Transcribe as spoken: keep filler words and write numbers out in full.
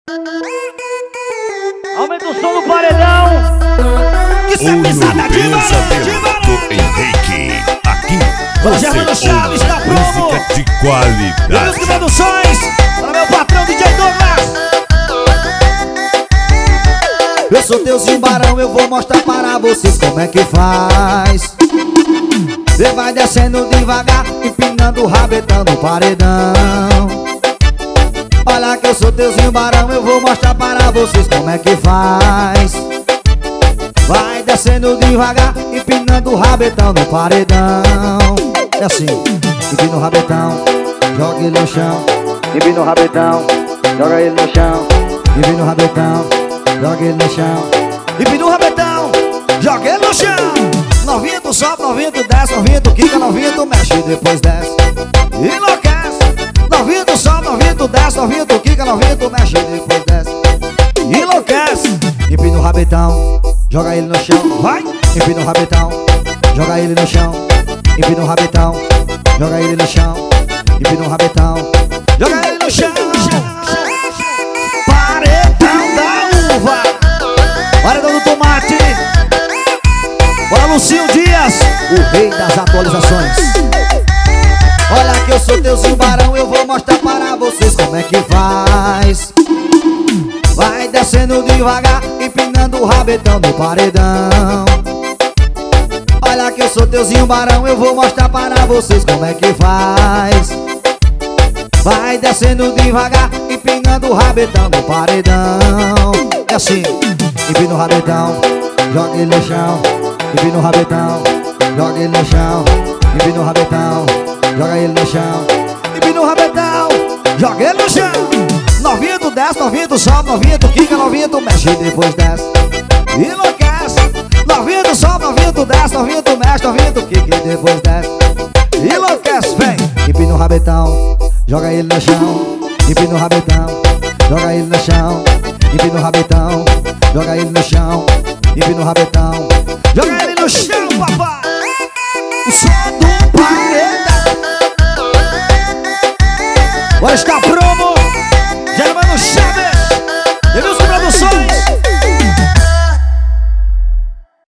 Aumenta o som do paredão. Isso é pisada de Barão Henrique. Aqui você ouve tá música de qualidade. Meus Produções, para meu patrão D J Douglas. Eu sou teuzinho Barão, eu vou mostrar para vocês como é que faz. Você vai descendo devagar, empinando o rabetão no paredão. Olha que eu sou teuzinho Barão, eu vou mostrar para vocês como é que faz. Vai descendo devagar, empinando o rabetão no paredão. É assim, empina o rabetão, joga ele no chão. Empina o rabetão, joga ele no chão. Empina o rabetão, joga ele no chão. Empina o rabetão, joga ele no chão. Novinha tu sobe, novinha tu desce, novinha tu quica, novinha tu mexe e depois desce. Enlouquece. Novinha tu sobe, novinha tu desce, novinha tu quica, novinha tu mexe e depois desce. Enlouquece. Empina o rabetão, joga ele no chão. Vai. Empina o rabetão, joga ele no chão. Empina o rabetão, joga ele no chão. Empina o rabetão, joga ele no chão. Paredão da uva, paredão do tomate. Bora, Lucinho Dias, o rei das atualizações. Olha que eu sou teuzinho Barão, eu vou mostrar para vocês como é que faz. Vai descendo devagar, empinando o rabetão no paredão. Olha que eu sou teuzinho Barão, eu vou mostrar para vocês como é que faz. Vai descendo devagar, empinando o rabetão no paredão. É assim, empina o rabetão, joga ele no chão. Empina o rabetão, joga ele no chão. Empina o rabetão, joga ele no chão. Empina o rabetão, joga ele no chão. Novinha tu desce, novinha tu sobe, novinha tu quica, novinha tu mexe e depois desce. Enlouquece. Novinha tu sobe, novinha tu desce, novinha tu mexe, novinha tu quica e depois desce. Enlouquece, vem. Empina o rabetão, joga ele no chão. Empina o rabetão, joga ele no chão. Empina o rabetão, joga ele no chão. Empina o rabetão, joga ele no chão, papai. O som do paredão. Agora está promo.